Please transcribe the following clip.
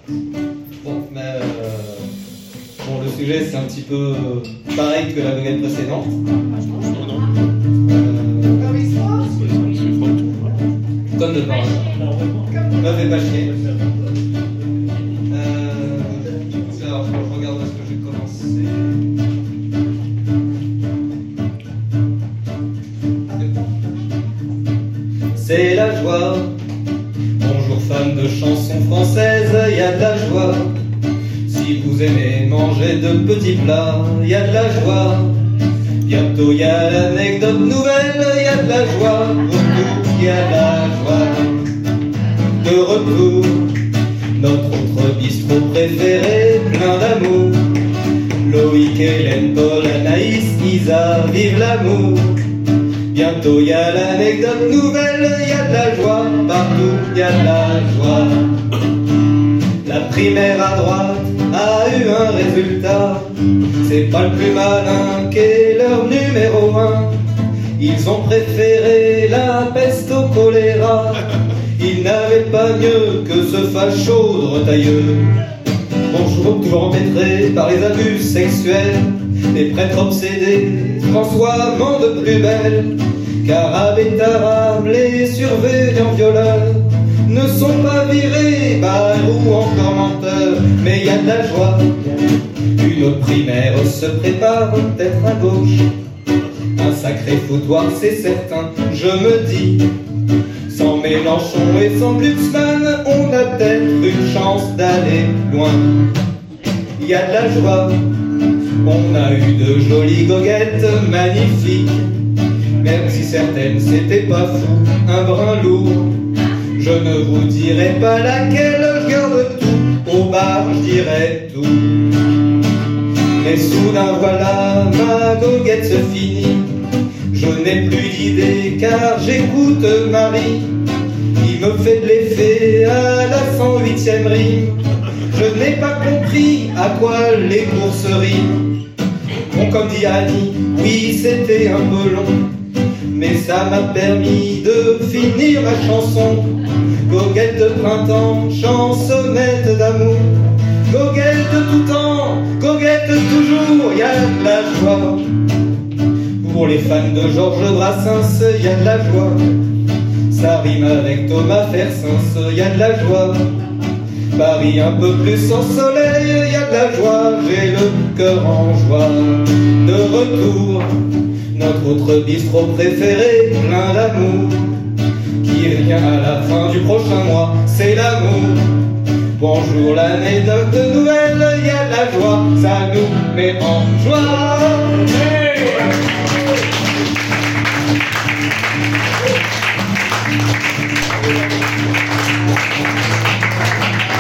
Bon, le sujet c'est un petit peu pareil que la goguette précédente. Comme de par hasard. Ne fais pas chier. Alors, je regarde où est-ce que j'ai commencé. C'est la joie. Bonjour fans de chansons françaises, y a de la joie. Si vous aimez manger de petits plats, y a de la joie. Bientôt y a l'anecdote nouvelle, y a de la joie. Autour y a de la joie. De retour, notre autre bistrot préféré, plein d'amour. Loïc, Hélène, Paul, Anaïs, Isa, vive l'amour. Bientôt y a l'anecdote nouvelle, y a de la joie. Partout y a de la joie. La primaire à droite a eu un résultat. C'est pas le plus malin qu'est leur numéro 1. Ils ont préféré la peste au choléra. Ils n'avaient pas mieux que ce facho de retailleux. Bonjour, toujours empêtré par les abus sexuels. Les prêtres obsédés, François ment de plus belle. Car à Bétarab, les surveillants violeurs ne sont pas virés, barres ou encore menteurs. Mais y a de la joie. Une autre primaire se prépare peut-être à gauche. Un sacré foutoir, c'est certain, je me dis. Sans Mélenchon et sans Glucksmann, on a peut-être une chance d'aller loin. Y a de la joie. On a eu de jolies goguettes magnifiques. Même si certaines c'était pas fou, un brin lourd. Je ne vous dirai pas laquelle, je garde tout. Au bar, je dirai tout. Mais soudain voilà, ma goguette se finit. Je n'ai plus d'idée car j'écoute Marie. Il me fait de l'effet à la 108e rime. Je n'ai pas compris à quoi les courses riment. Bon, comme dit Annie, oui c'était un peu long, mais ça m'a permis de finir ma chanson. Goguette de printemps, chansonnette d'amour. Goguette de tout temps, goguette toujours, y a de la joie. Pour les fans de Georges Brassens, y a de la joie. Ça rime avec Thomas Fersens, y a de la joie. Paris un peu plus sans soleil, y a de la joie. J'ai le cœur en joie. De retour, notre autre bistrot préféré, plein d'amour, qui revient à la fin du prochain mois, c'est l'amour. Bonjour l'anecdote nouvelle, y a de la joie, ça nous met en joie. Hey!